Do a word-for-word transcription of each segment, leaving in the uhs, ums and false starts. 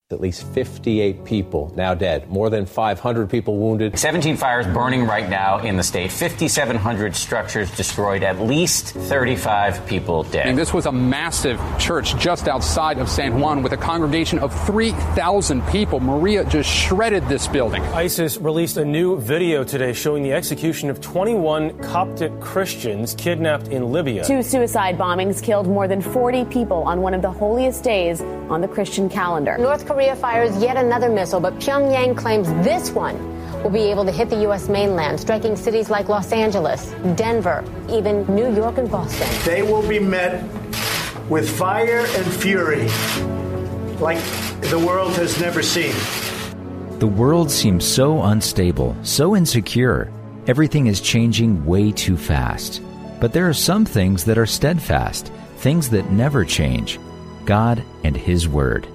At least fifty-eight people now dead, more than five hundred people wounded. seventeen fires burning right now in the state, fifty-seven hundred structures destroyed, at least thirty-five people dead. And this was a massive church just outside of San Juan with a congregation of three thousand people. Maria just shredded this building. ISIS released a new video today showing the execution of twenty-one Coptic Christians kidnapped in Libya. Two suicide bombings killed more than forty people on one of the holiest days on the Christian calendar. North Korea fires yet another missile, but Pyongyang claims this one will be able to hit the U S mainland, striking cities like Los Angeles, Denver, even New York and Boston. They will be met with fire and fury like the world has never seen. The world seems so unstable, so insecure. Everything is changing way too fast. But there are some things that are steadfast, things that never change. God and His Word.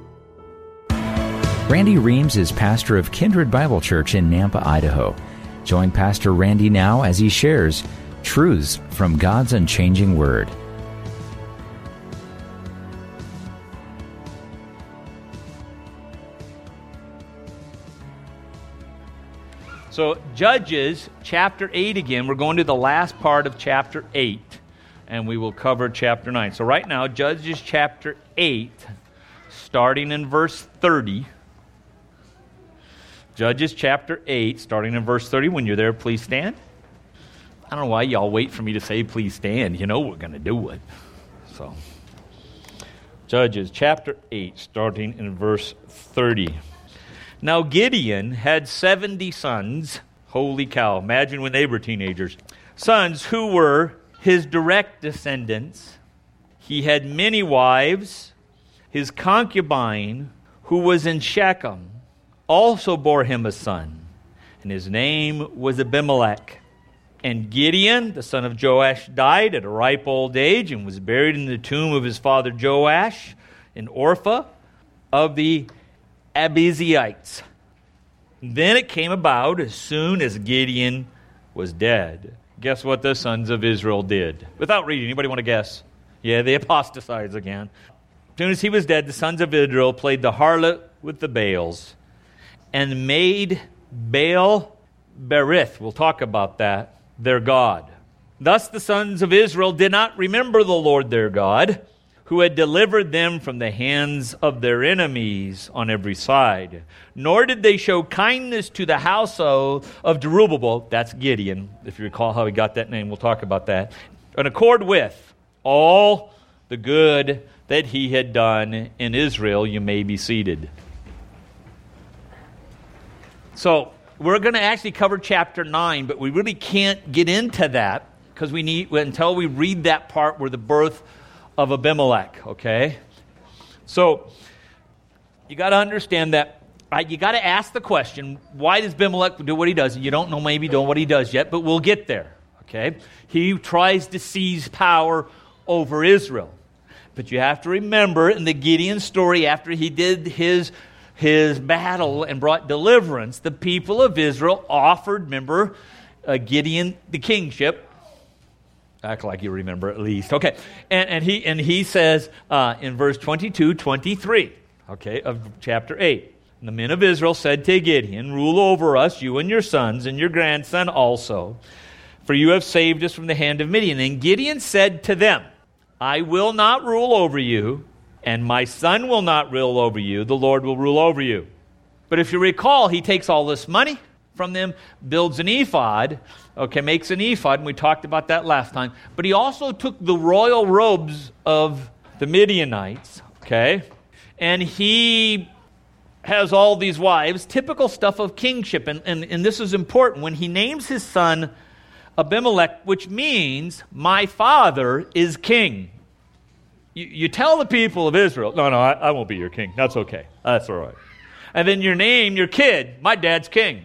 Randy Reams is pastor of Kindred Bible Church in Nampa, Idaho. Join Pastor Randy now as he shares truths from God's unchanging Word. So, Judges chapter eight again. We're going to the last part of chapter eight, and we will cover chapter nine. So right now, Judges chapter eight, starting in verse thirty. Judges chapter eight, starting in verse thirty. When you're there, please stand. I don't know why y'all wait for me to say please stand. You know we're going to do it. So, Judges chapter eight, starting in verse thirty. Now Gideon had seventy sons. Holy cow, imagine when they were teenagers. Sons who were his direct descendants. He had many wives. His concubine, who was in Shechem, also bore him a son, and his name was Abimelech. And Gideon, the son of Joash, died at a ripe old age and was buried in the tomb of his father Joash in Orpha of the Abiezrites. Then it came about, as soon as Gideon was dead. Guess what the sons of Israel did? Without reading, anybody want to guess? Yeah, they apostatized again. As soon as he was dead, the sons of Israel played the harlot with the Baals and made Baal Berith, we'll talk about that, their god. Thus the sons of Israel did not remember the Lord their God, who had delivered them from the hands of their enemies on every side. Nor did they show kindness to the household of Jerubbaal, that's Gideon, if you recall how he got that name, we'll talk about that, in accord with all the good that he had done in Israel. You may be seated. So, we're going to actually cover chapter nine, but we really can't get into that because we need until we read that part where the birth of Abimelech, okay? So, you got to understand that, right? You got to ask the question, why does Abimelech do what he does? You don't know maybe know what he does yet, but we'll get there, okay? He tries to seize power over Israel. But you have to remember in the Gideon story, after he did his his battle and brought deliverance, the people of Israel offered, remember, uh, Gideon the kingship. Act like you remember at least. Okay. And, and he and he says uh, in verse twenty-two, twenty-three, okay, of chapter eight, and the men of Israel said to Gideon, rule over us, you and your sons and your grandson also, for you have saved us from the hand of Midian. And Gideon said to them, I will not rule over you, and my son will not rule over you. The Lord will rule over you. But if you recall, he takes all this money from them, builds an ephod, okay, makes an ephod, and we talked about that last time. But he also took the royal robes of the Midianites, okay, and he has all these wives, typical stuff of kingship. And, and, and this is important. When he names his son Abimelech, which means my father is king. You, you tell the people of Israel, no, no, I, I won't be your king. That's okay. That's all right. And then you name your kid, my dad's king.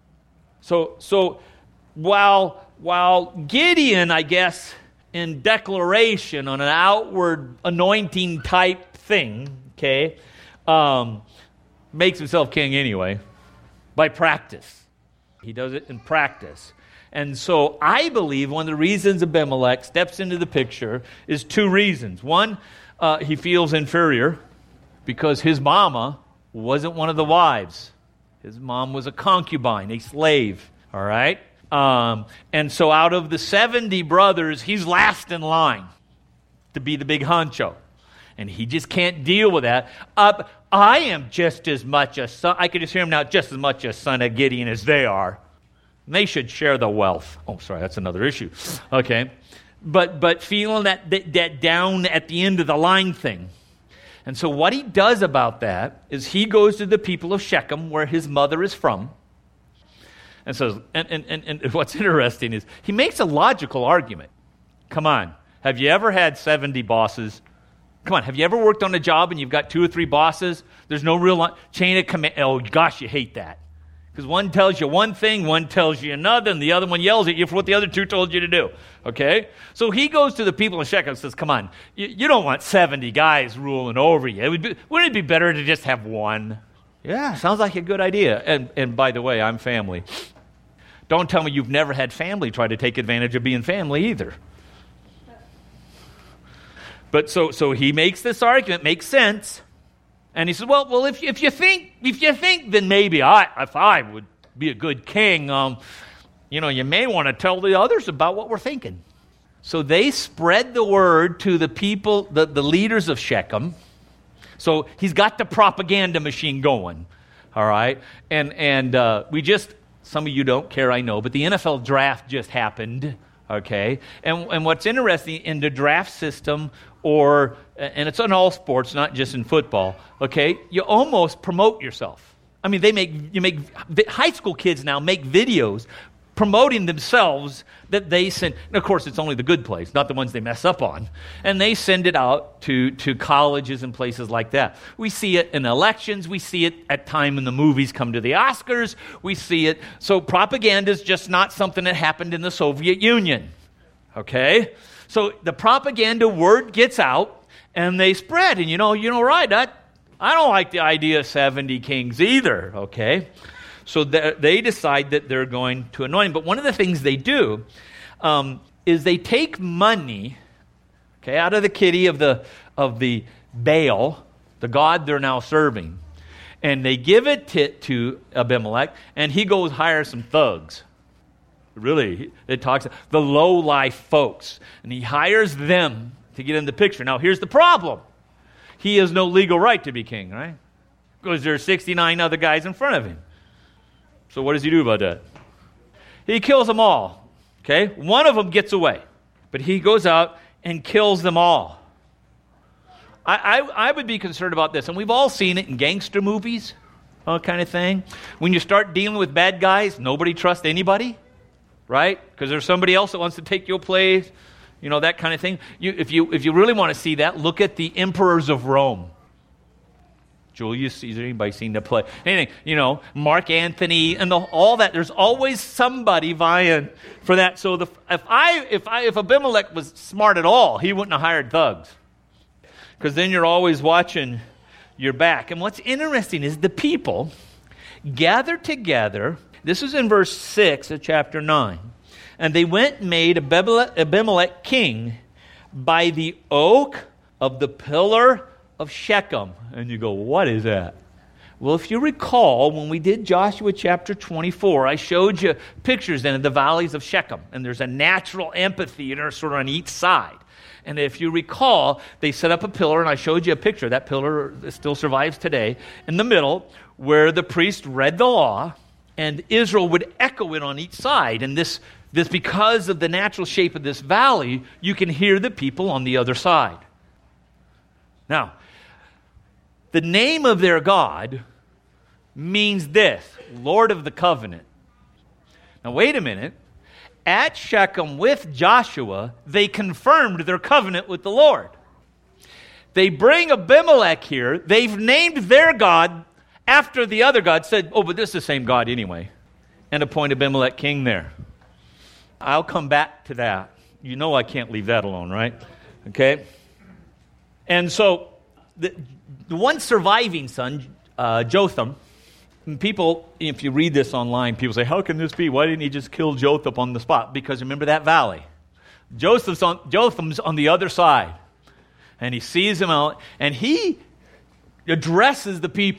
So, so while while Gideon, I guess, in declaration on an outward anointing type thing, okay, um, makes himself king anyway by practice. He does it in practice. And so I believe one of the reasons Abimelech steps into the picture is two reasons. One, uh, he feels inferior because his mama wasn't one of the wives. His mom was a concubine, a slave, all right? Um, and so out of the seventy brothers, he's last in line to be the big honcho. And he just can't deal with that. Uh, I am just as much a son, I can just hear him now, just as much a son of Gideon as they are. And they should share the wealth. Oh, sorry, that's another issue. Okay. But but feeling that, that, that down at the end of the line thing. And so what he does about that is he goes to the people of Shechem, where his mother is from, and says, and, and, and, and what's interesting is he makes a logical argument. Come on, have you ever had seventy bosses? Come on, have you ever worked on a job and you've got two or three bosses? There's no real li- chain of command. Oh, gosh, you hate that. Because one tells you one thing, one tells you another, and the other one yells at you for what the other two told you to do. Okay? So he goes to the people in Shechem and says, come on, you, you don't want seventy guys ruling over you. It would be, wouldn't it be better to just have one? Yeah, sounds like a good idea. And, and by the way, I'm family. Don't tell me you've never had family try to take advantage of being family either. But so so he makes this argument, makes sense. And he says, well, well, if if you think if you think, then maybe I, if I would be a good king, um, you know, you may want to tell the others about what we're thinking. So they spread the word to the people, the, the leaders of Shechem. So he's got the propaganda machine going, all right? And and uh, we just, some of you don't care, I know, but the N F L draft just happened, okay? And and what's interesting in the draft system, or, and it's in all sports, not just in football, okay, you almost promote yourself. I mean, they make, you make, high school kids now make videos promoting themselves that they send, and of course it's only the good plays, not the ones they mess up on, and they send it out to, to colleges and places like that. We see it in elections, we see it at time when the movies come to the Oscars, we see it, so propaganda is just not something that happened in the Soviet Union, okay? So the propaganda word gets out, and they spread. And you know, you know, right? That, I don't like the idea of seventy kings either. Okay, so they decide that they're going to anoint him. But one of the things they do um, is they take money, okay, out of the kitty of the of the Baal, the god they're now serving, and they give it to, to Abimelech, and he goes hire some thugs. Really, it talks the low-life folks, and he hires them to get in the picture. Now, here's the problem. He has no legal right to be king, right? Because there are sixty-nine other guys in front of him. So what does he do about that? He kills them all, okay? One of them gets away, but he goes out and kills them all. I, I, I would be concerned about this, and we've all seen it in gangster movies, all kind of thing. When you start dealing with bad guys, nobody trusts anybody. Right? Because there's somebody else that wants to take your place, you know, that kind of thing. You, if you if you really want to see that, look at the emperors of Rome. Julius Caesar, anybody seen the play? Anything, you know, Mark Antony, and the, all that. There's always somebody vying for that. So the, if I if I if Abimelech was smart at all, he wouldn't have hired thugs. Because then you're always watching your back. And what's interesting is the people gathered together. This is in verse six of chapter nine. And they went and made Abimelech king by the oak of the pillar of Shechem. And you go, what is that? Well, if you recall, when we did Joshua chapter twenty-four, I showed you pictures then of the valleys of Shechem. And there's a natural amphitheater sort of on each side. And if you recall, they set up a pillar, and I showed you a picture. That pillar still survives today. In the middle, where the priest read the law, and Israel would echo it on each side. And this, this, because of the natural shape of this valley, you can hear the people on the other side. Now, the name of their God means this, Lord of the Covenant. Now, wait a minute. At Shechem with Joshua, they confirmed their covenant with the Lord. They bring Abimelech here. They've named their God after the other God, said, oh, but this is the same God anyway, and appoint Abimelech king there. I'll come back to that. You know I can't leave that alone, right? Okay? And so the, the one surviving son, uh, Jotham, and people, if you read this online, people say, how can this be? Why didn't he just kill Jotham on the spot? Because remember that valley. Jotham's on, Jotham's on the other side. And he sees him out, and he addresses the people.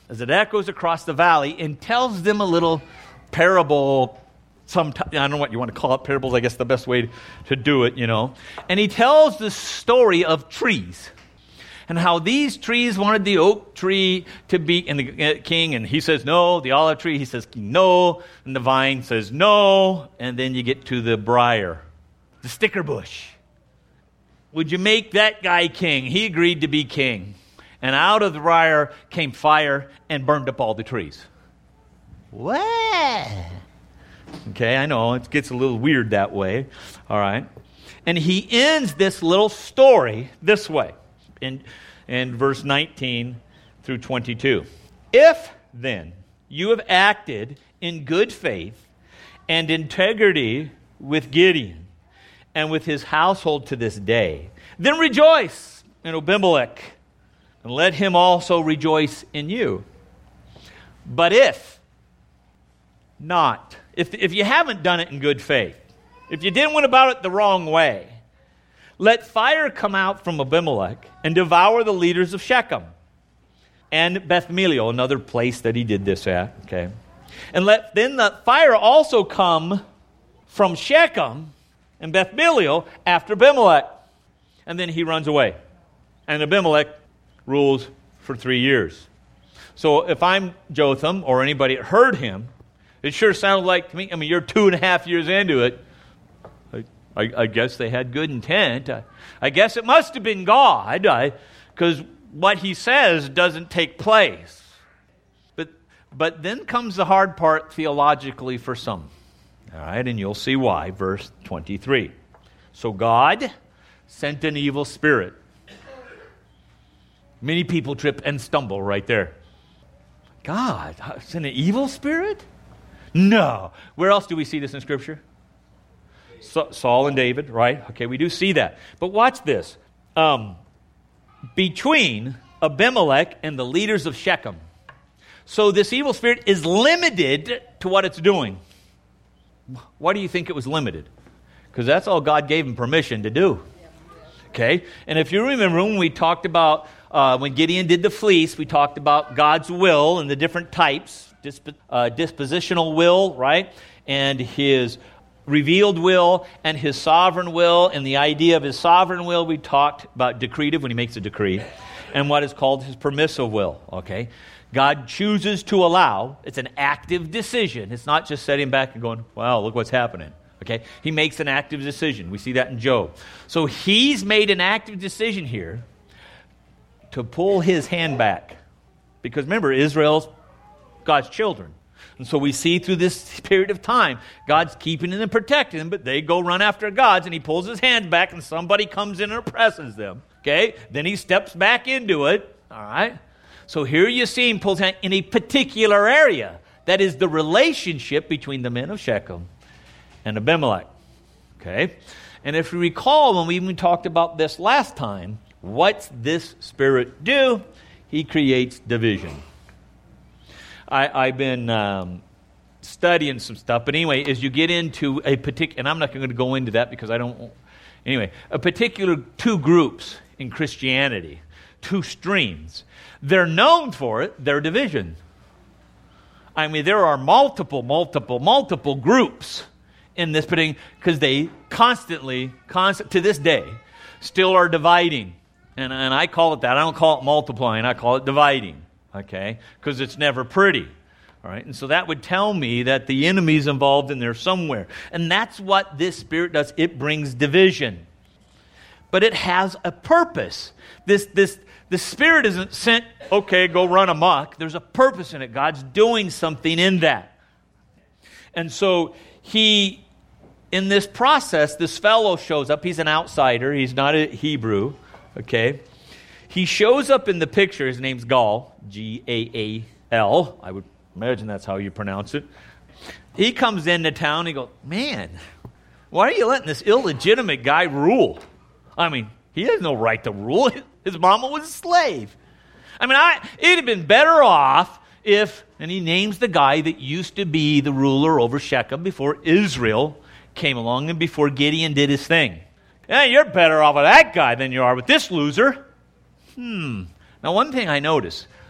as it echoes across the valley and tells them a little parable. Some, I don't know what you want to call it, parables, I guess the best way to do it, you know. And he tells the story of trees and how these trees wanted the oak tree to be in the king, and he says no. The olive tree, he says no. And the vine says no. And then you get to the briar, the sticker bush. Would you make that guy king? He agreed to be king. And out of the briar came fire and burned up all the trees. What? Okay, I know, it gets a little weird that way. All right. And he ends this little story this way in, in verse nineteen through twenty-two. If, then, you have acted in good faith and integrity with Gideon and with his household to this day, then rejoice in Abimelech, and let him also rejoice in you. But if not, if, if you haven't done it in good faith, if you didn't went about it the wrong way, let fire come out from Abimelech and devour the leaders of Shechem and Beth Millo, another place that he did this at. Okay, and let then the fire also come from Shechem and Beth Millo after Abimelech, and then he runs away, and Abimelech rules for three years. So if I'm Jotham or anybody that heard him, it sure sounded like to me, I mean, you're two and a half years into it. I, I, I guess they had good intent. I, I guess it must have been God, because what he says doesn't take place. But, but then comes the hard part theologically for some. All right, and you'll see why. Verse twenty-three. So God sent an evil spirit. Many people trip and stumble right there. God sent an evil spirit? No. Where else do we see this in Scripture? Sa- Saul and David, right? Okay, we do see that. But watch this. Um, between Abimelech and the leaders of Shechem. So this evil spirit is limited to what it's doing. Why do you think it was limited? Because that's all God gave him permission to do. Okay? And if you remember when we talked about, uh, when Gideon did the fleece, we talked about God's will and the different types. Disp- uh, dispositional will, right? And his revealed will and his sovereign will. And the idea of his sovereign will, we talked about decretive when he makes a decree. And what is called his permissive will, okay? God chooses to allow. It's an active decision. It's not just sitting back and going, wow, look what's happening. Okay? He makes an active decision. We see that in Job. So he's made an active decision here to pull his hand back. Because remember, Israel's God's children. And so we see through this period of time, God's keeping them and protecting them, but they go run after gods, and he pulls his hand back, and somebody comes in and oppresses them. Okay? Then he steps back into it. All right? So here you see him pull his hand in a particular area. That is the relationship between the men of Shechem and Abimelech. Okay? And if you recall, when we even talked about this last time, what's this spirit do? He creates division. I, I've been um, studying some stuff, but anyway, as you get into a particular, and I'm not going to go into that because I don't, anyway, a particular two groups in Christianity, two streams, they're known for it, their division. I mean, there are multiple, multiple, multiple groups in this particular, because they constantly, constant, to this day, still are dividing. And, and I call it that. I don't call it multiplying, I call it dividing. Okay? Because it's never pretty. All right? And so that would tell me that the enemy's involved in there somewhere. And that's what this spirit does. It brings division. But it has a purpose. This, this, the spirit isn't sent, okay, go run amok. There's a purpose in it. God's doing something in that. And so he, in this process, this fellow shows up. He's an outsider. He's not a Hebrew. Okay? He shows up in the picture. His name's Gaal, G A A L. I would imagine that's how you pronounce it. He comes into town and he goes, man, why are you letting this illegitimate guy rule? I mean, he has no right to rule. His mama was a slave. I mean, I, it'd have been better off if, and he names the guy that used to be the ruler over Shechem before Israel came along and before Gideon did his thing. Yeah, you're better off with that guy than you are with this loser. Hmm. Now, one thing I notice,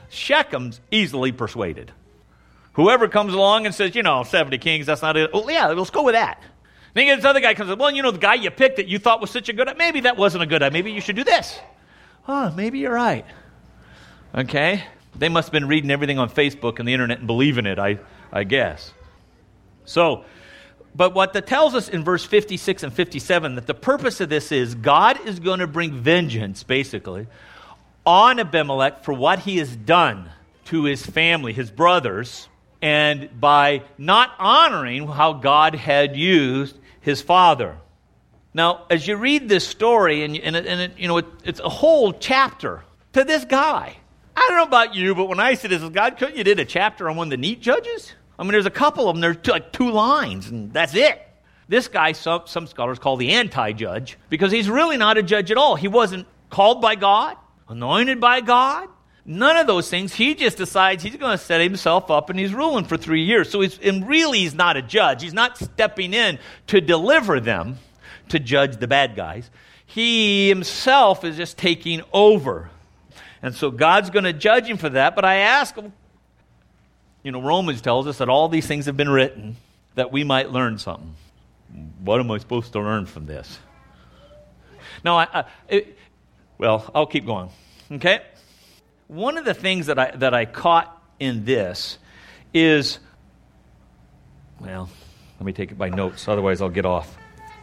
Shechem's easily persuaded. Whoever comes along and says, you know, seventy kings, that's not it. Oh, yeah, let's go with that. Then this other guy comes up, well, you know, the guy you picked that you thought was such a good idea, maybe that wasn't a good idea. Maybe you should do this. Oh, maybe you're right. Okay? They must have been reading everything on Facebook and the internet and believing it, I, I guess. So, but what that tells us in verse fifty-six and fifty-seven, that the purpose of this is God is going to bring vengeance, basically, on Abimelech for what he has done to his family, his brothers, and by not honoring how God had used his father. Now, as you read this story, and, and, it, and it, you know, it, it's a whole chapter to this guy. I don't know about you, but when I see this, God, couldn't you did a chapter on one of the neat judges? I mean, there's a couple of them. There's two, like two lines, and that's it. This guy, some, some scholars call the anti-judge, because he's really not a judge at all. He wasn't called by God, anointed by God, none of those things. He just decides he's going to set himself up, and he's ruling for three years. So he's, and really he's not a judge. He's not stepping in to deliver them, to judge the bad guys. He himself is just taking over. And so God's going to judge him for that. But I ask him, you know, Romans tells us that all these things have been written that we might learn something. What am I supposed to learn from this? No, I, I it, well, I'll keep going. Okay? One of the things that I that I caught in this is, well, let me take it by notes, otherwise I'll get off.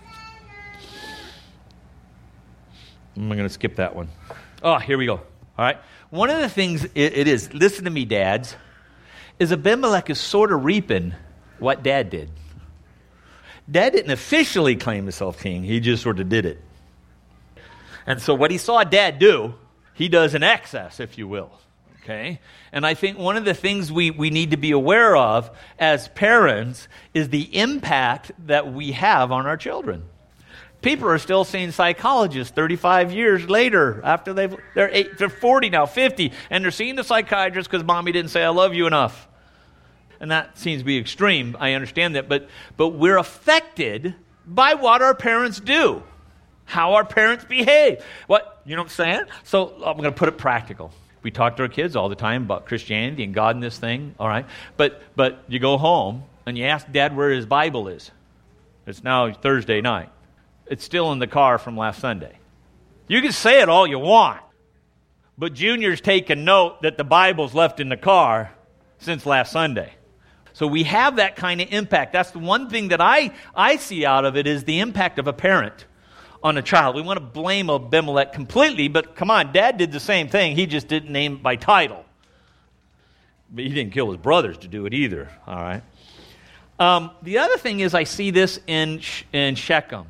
I'm going to skip that one. Oh, here we go. All right. One of the things it, it is, listen to me, dads, is Abimelech is sort of reaping what Dad did. Dad didn't officially claim himself king. He just sort of did it. And so what he saw Dad do, he does in excess, if you will. Okay? And I think one of the things we, we need to be aware of as parents is the impact that we have on our children. People are still seeing psychologists thirty-five years later after they've, they're, eight, they're forty now, fifty, and they're seeing the psychiatrist because mommy didn't say I love you enough. And that seems to be extreme. I understand that. But, but we're affected by what our parents do, how our parents behave. What, you know what I'm saying? So I'm going to put it practical. We talk to our kids all the time about Christianity and God and this thing, all right? But, but you go home and you ask Dad where his Bible is. It's now Thursday night. It's still in the car from last Sunday. You can say it all you want, but Junior's taken note that the Bible's left in the car since last Sunday. So we have that kind of impact. That's the one thing that I, I see out of it is the impact of a parent on a child. We want to blame Abimelech completely, but come on, Dad did the same thing. He just didn't name it by title. But he didn't kill his brothers to do it either, all right? Um, the other thing is I see this in, in Shechem.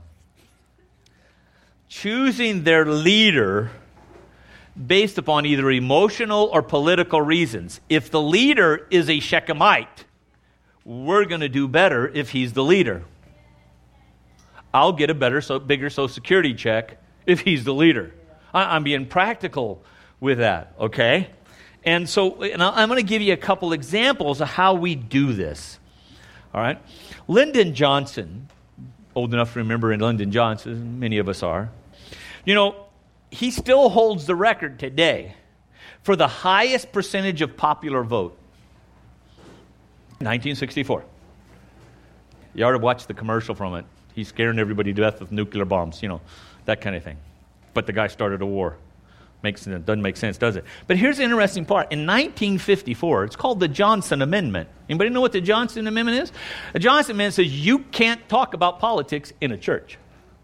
Choosing their leader based upon either emotional or political reasons. If the leader is a Shechemite, we're going to do better if he's the leader. I'll get a better, so bigger Social Security check if he's the leader. I, I'm being practical with that, okay? And so and I'm going to give you a couple examples of how we do this. All right? Lyndon Johnson, old enough to remember Lyndon Johnson, many of us are. You know, he still holds the record today for the highest percentage of popular vote. nineteen sixty-four. You ought to watch the commercial from it. He's scaring everybody to death with nuclear bombs, you know, that kind of thing. But the guy started a war. Makes doesn't make sense, does it? But here's the interesting part. In nineteen fifty-four, it's called the Johnson Amendment. Anybody know what the Johnson Amendment is? The Johnson Amendment says you can't talk about politics in a church.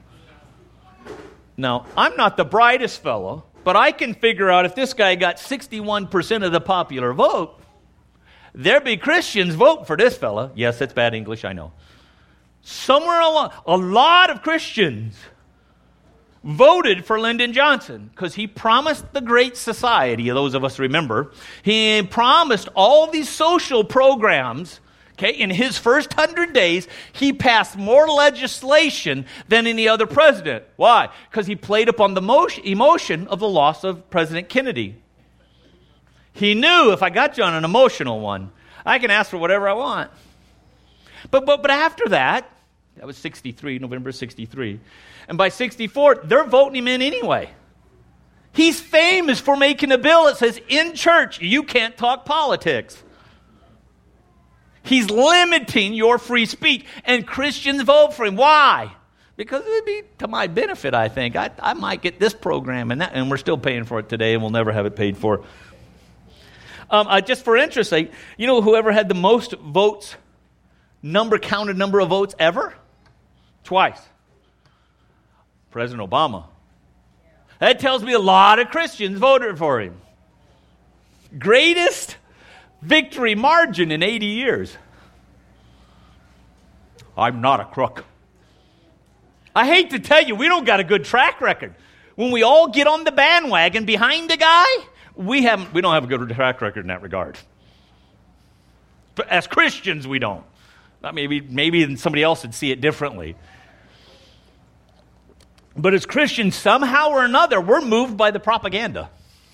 Now, I'm not the brightest fellow, but I can figure out if this guy got sixty-one percent of the popular vote, there'd be Christians vote for this fella. Yes, that's bad English, I know. Somewhere along, a lot of Christians voted for Lyndon Johnson because he promised the Great Society, those of us remember. He promised all these social programs. Okay, in his first hundred days, he passed more legislation than any other president. Why? Because he played upon the motion, emotion of the loss of President Kennedy. He knew if I got you on an emotional one, I can ask for whatever I want. But but but after that, that was sixty-three, November sixty-three. And by sixty-four, they're voting him in anyway. He's famous for making a bill that says, in church, you can't talk politics. He's limiting your free speech, and Christians vote for him. Why? Because it would be to my benefit, I think. I, I might get this program, and that, and we're still paying for it today, and we'll never have it paid for. Um, uh, just for interest sake, you know whoever had the most votes, number counted number of votes ever? Twice. President Obama. That tells me a lot of Christians voted for him. Greatest victory margin in eighty years. I'm not a crook. I hate to tell you, we don't got a good track record. When we all get on the bandwagon behind a guy, we haven't. We don't have a good track record in that regard. But as Christians, we don't. Maybe, maybe somebody else would see it differently. But as Christians, somehow or another, we're moved by the propaganda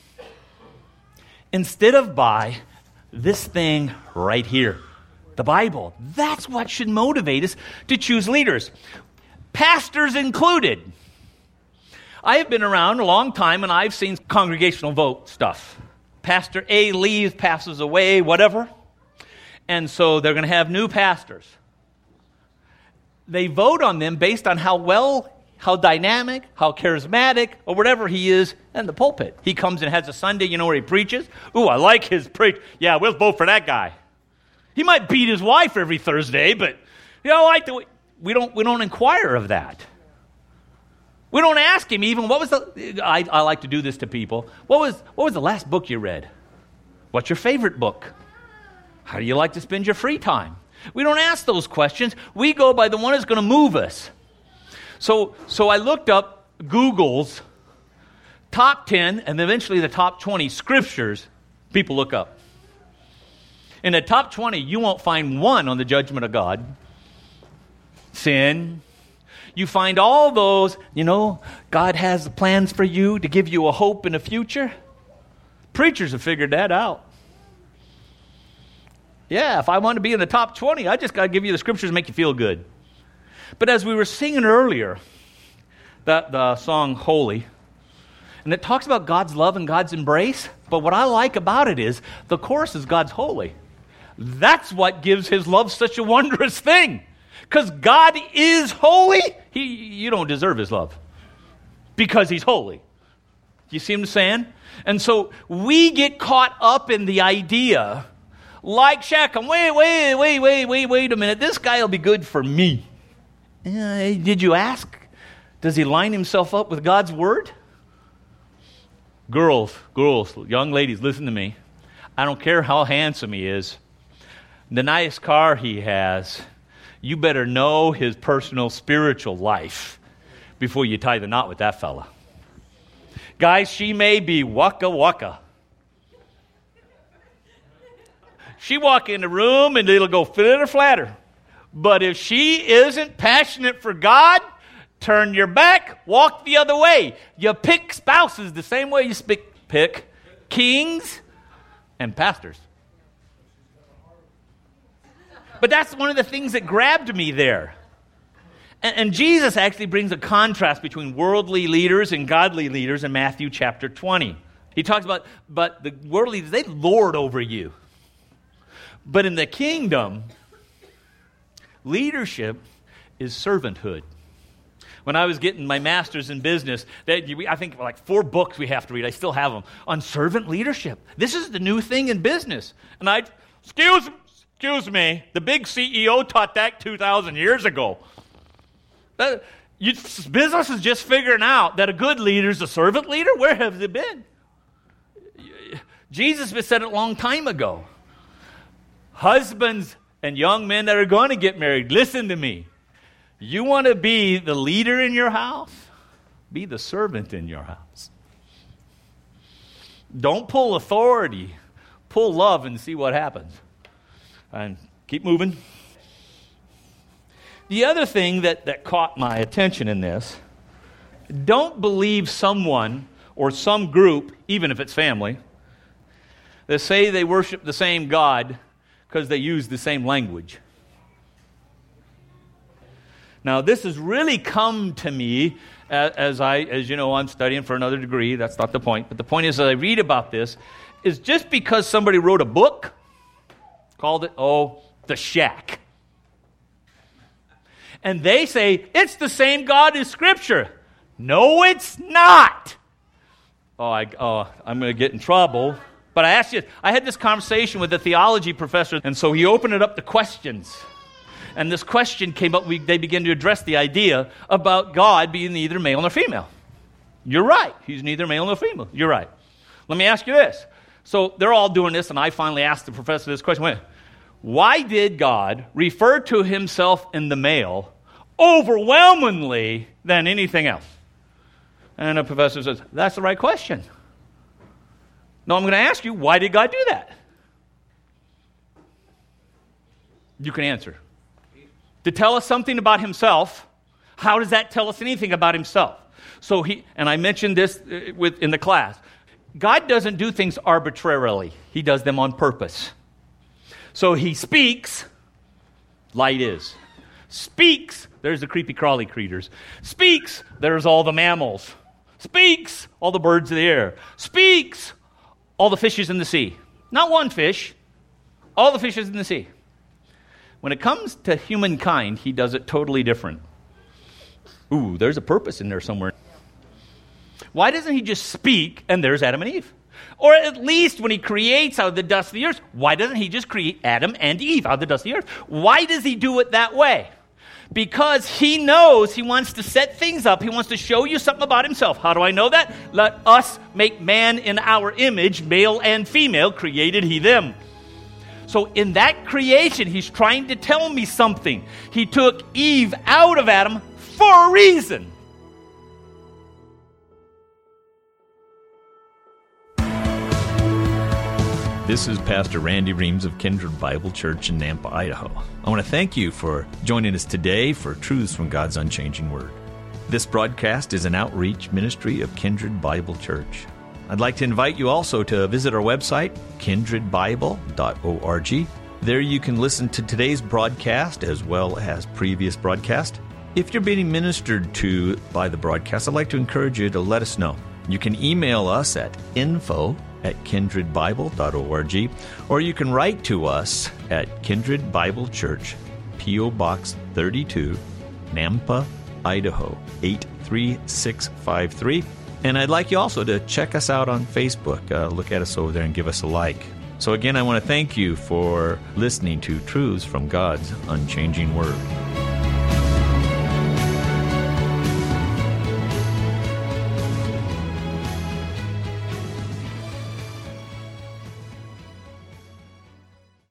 instead of by this thing right here, the Bible. That's what should motivate us to choose leaders, pastors included. I have been around a long time, and I've seen congregational vote stuff. Pastor A leaves, passes away, whatever, and so they're going to have new pastors. They vote on them based on how well, how dynamic, how charismatic, or whatever he is in the pulpit. He comes and has a Sunday, you know, where he preaches. Ooh, I like his preach. Yeah, we'll vote for that guy. He might beat his wife every Thursday, but you know, I like the we don't we don't inquire of that. We don't ask him even what was the. I, I like to do this to people. What was what was the last book you read? What's your favorite book? How do you like to spend your free time? We don't ask those questions. We go by the one that's going to move us. So, so I looked up Google's top ten and eventually the top twenty scriptures people look up. In the top twenty, you won't find one on the judgment of God. Sin. You find all those, you know, God has plans for you to give you a hope in the future. Preachers have figured that out. Yeah, if I want to be in the top twenty, I just got to give you the scriptures to make you feel good. But as we were singing earlier, that the song Holy, and it talks about God's love and God's embrace, but what I like about it is the chorus is God's holy. That's what gives his love such a wondrous thing. Because God is holy, he, you don't deserve his love. Because he's holy. You see what I'm saying? And so we get caught up in the idea, like Shechem, wait, wait, wait, wait, wait, wait a minute, this guy will be good for me. Uh, did you ask? Does he line himself up with God's word? Girls, girls, young ladies, listen to me. I don't care how handsome he is, the nice car he has, you better know his personal spiritual life before you tie the knot with that fella. Guys, she may be waka waka. She walk in the room and it'll go fitter flatter. But if she isn't passionate for God, turn your back, walk the other way. You pick spouses the same way you pick, pick kings and pastors. But that's one of the things that grabbed me there. And, and Jesus actually brings a contrast between worldly leaders and godly leaders in Matthew chapter twenty. He talks about, but the worldly leaders, they lord over you. But in the kingdom, leadership is servanthood. When I was getting my master's in business, that I think like four books we have to read. I still have them on servant leadership. This is the new thing in business. And I, excuse, excuse me, the big C E O taught that two thousand years ago. That, you, business is just figuring out that a good leader is a servant leader. Where have they been? Jesus said it a long time ago. Husbands and young men that are going to get married, listen to me. You want to be the leader in your house? Be the servant in your house. Don't pull authority. Pull love and see what happens. And keep moving. The other thing that, that caught my attention in this, don't believe someone or some group, even if it's family, that say they worship the same God because they use the same language. Now, this has really come to me as, as I, as you know, I'm studying for another degree. That's not the point. But the point is that I read about this is just because somebody wrote a book, called it, oh, The Shack. And they say, it's the same God as Scripture. No, it's not. Oh, I, oh I'm going to get in trouble. But I asked you, I had this conversation with a theology professor, and so he opened it up to questions. And this question came up, we, they began to address the idea about God being neither male nor female. You're right. He's neither male nor female. You're right. Let me ask you this. So they're all doing this, and I finally asked the professor this question. Wait, why did God refer to himself in the male overwhelmingly than anything else? And the professor says, that's the right question. No, I'm going to ask you, why did God do that? You can answer. To tell us something about himself. How does that tell us anything about himself? So he, and I mentioned this with in the class. God doesn't do things arbitrarily. He does them on purpose. So he speaks, light is. Speaks, there's the creepy crawly creatures. Speaks, there's all the mammals. Speaks, all the birds of the air. Speaks, all the fishes in the sea. Not one fish, all the fishes in the sea. When it comes to humankind, he does it totally different. Ooh, there's a purpose in there somewhere. Why doesn't he just speak and there's Adam and Eve? Or at least when he creates out of the dust of the earth, why doesn't he just create Adam and Eve out of the dust of the earth? Why does he do it that way? Because he knows he wants to set things up. He wants to show you something about himself. How do I know that? Let us make man in our image, male and female, created he them. So in that creation, he's trying to tell me something. He took Eve out of Adam for a reason. This is Pastor Randy Reams of Kindred Bible Church in Nampa, Idaho. I want to thank you for joining us today for Truths from God's Unchanging Word. This broadcast is an outreach ministry of Kindred Bible Church. I'd like to invite you also to visit our website, kindred bible dot org. There you can listen to today's broadcast as well as previous broadcasts. If you're being ministered to by the broadcast, I'd like to encourage you to let us know. You can email us at info at kindred bible dot org, or you can write to us at Kindred Bible Church, P O Box thirty-two, Nampa, Idaho, eight three six five three. And I'd like you also to check us out on Facebook. Uh, look at us over there and give us a like. So again, I want to thank you for listening to Truths from God's Unchanging Word.